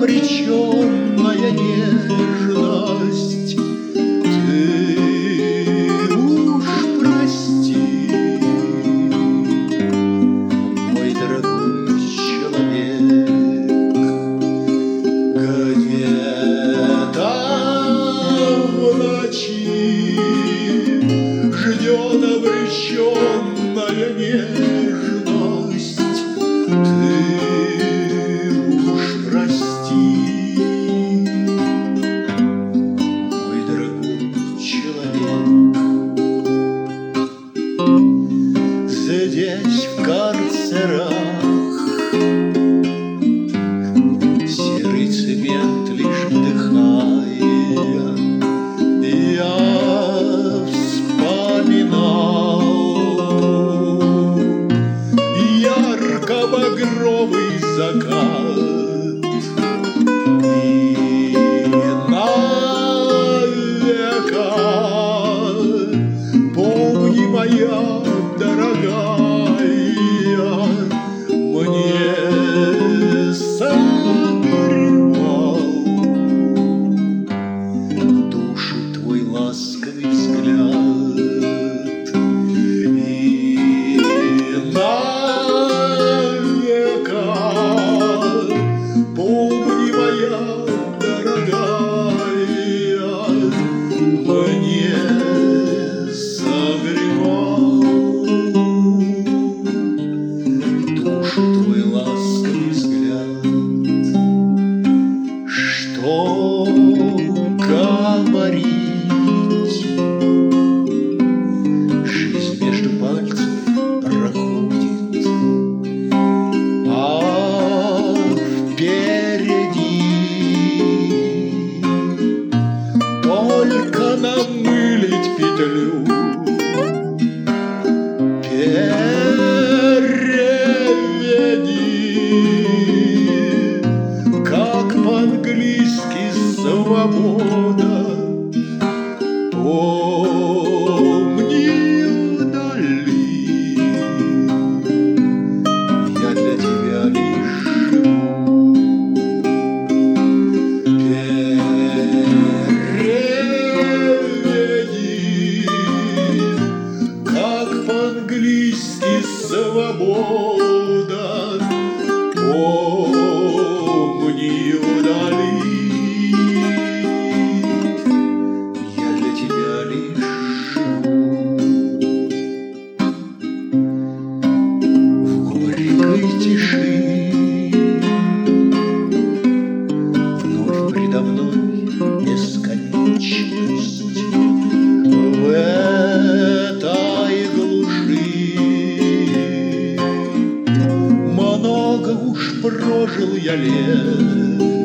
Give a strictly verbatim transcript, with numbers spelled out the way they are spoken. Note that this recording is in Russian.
обреченная нежность, ты уж прости, мой дорогой человек, где-то в ночи ждет обреченная нежность, ты уж прости, мой дорогой человек. Здесь в карцерах серый цемент лишь вдыхая, я вспоминал ярко-багровый закат и навека помни, моя дорогая, мне согревал душу твой ласковый взгляд и навека помни, моя дорогая, мне согревал душу твой ласковый взгляд. Что говорить, жизнь между пальцев проходит, а впереди только намылить петлю, переведи, как по-английски свобода. Помни вдали, я для тебя лишь живу. Переведи, как по-английски свобода. Помни вдали, я для тебя лишь живу. В горькой тиши вновь предо мной бесконечность. В этой глуши много уж прожил я лет,